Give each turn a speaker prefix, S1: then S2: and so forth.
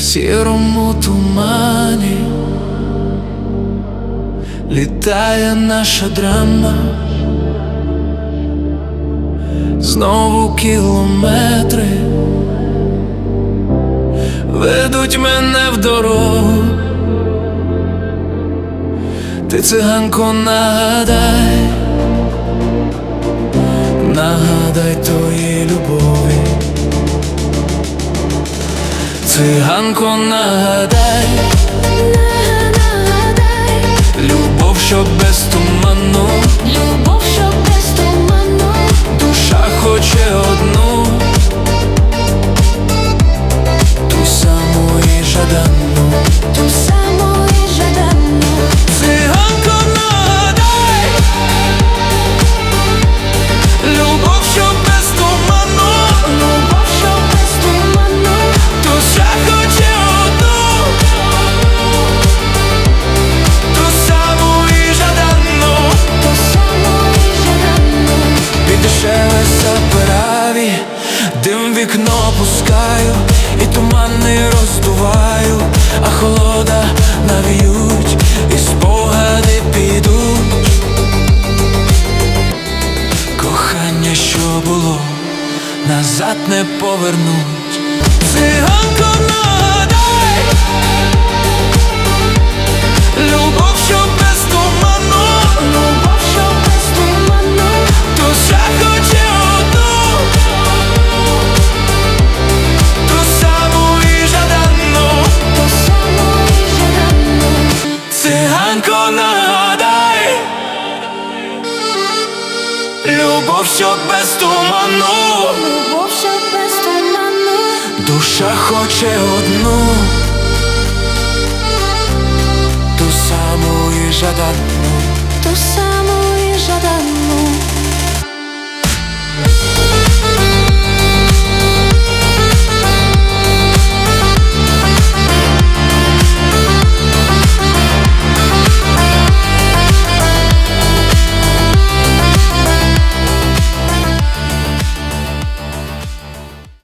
S1: сірому тумані літає наша драма, знову кілометри ведуть мене в дорогу. Ти, циганко, нагадай, нагадай тої любові. Циганко, нагадай,
S2: нагадай,
S1: любов, що без туману,
S2: любов, що без туману,
S1: душа хоче одну, ту саму і жадану,
S2: ту саму і жадану.
S1: Циганко, нагадай, любов, що без туману,
S2: Любов, що без туману,
S1: душа хоче одну, ту саму і жадану.
S2: ту саму і жадану.
S1: Під шелеса пераві дим в вікно пускаю, і тумани роздуваю, а холода навіють, і спогади підуть. Кохання, що було, назад не повернуть. Циганко, нагадай, любов, що без туману,
S2: Любов, що без туману,
S1: душа хоче одну, ту саму і жадану.
S2: ту саму і жадану.
S1: Циганко, нагадай, любов, що без туману,
S2: Любов, що без туману,
S1: душа хоче одну, ту саму і жадану.